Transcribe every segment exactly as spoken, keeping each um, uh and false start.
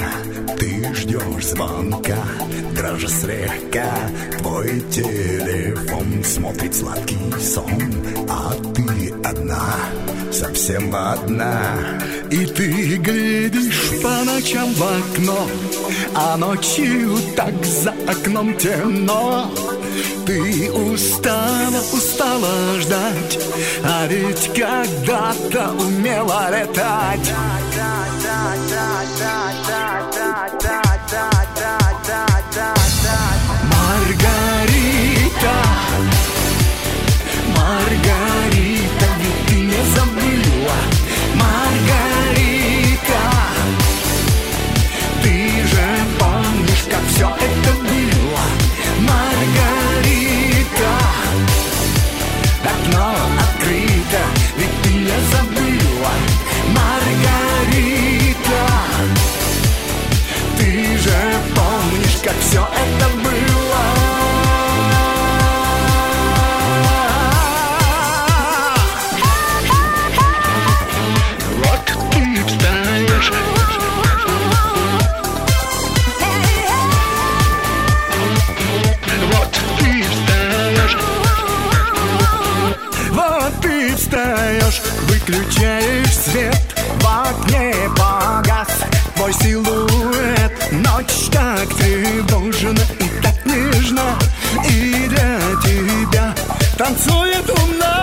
ты ждешь звонка, дрожа слегка, твой телефон смотрит сладкий сон, а ты одна, совсем одна. И ты глядишь по ночам в окно, а ночью так за окном темно. Ты устала, устала ждать, а ведь когда-то умела летать. Маргарита, Маргарита, ведь ты не забыла. Маргарита, ты же помнишь, как все это было. Маргарита, окно открыто, ведь ты не забыла. Маргарита, ты же помнишь, как все это было. Вот ты встаешь, вот ты встаешь, вот ты встаешь, выключаешь свет, в окне погас твой силуэт. Ночь так тревожна и так нежна, и для тебя танцует луна.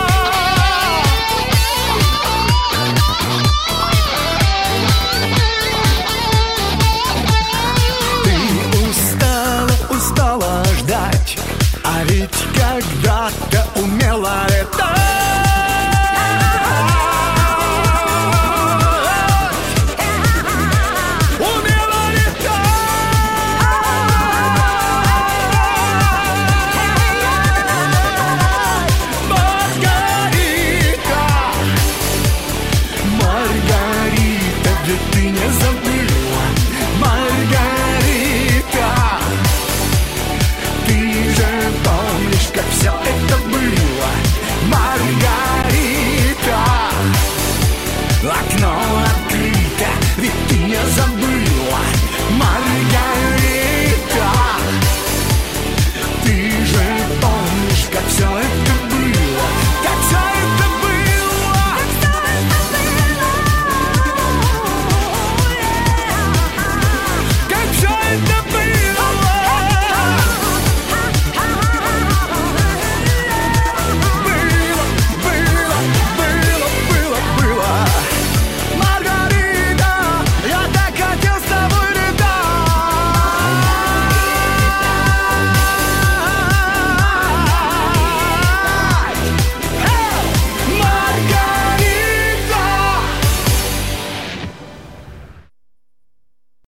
Ты устала, устала ждать, а ведь когда-то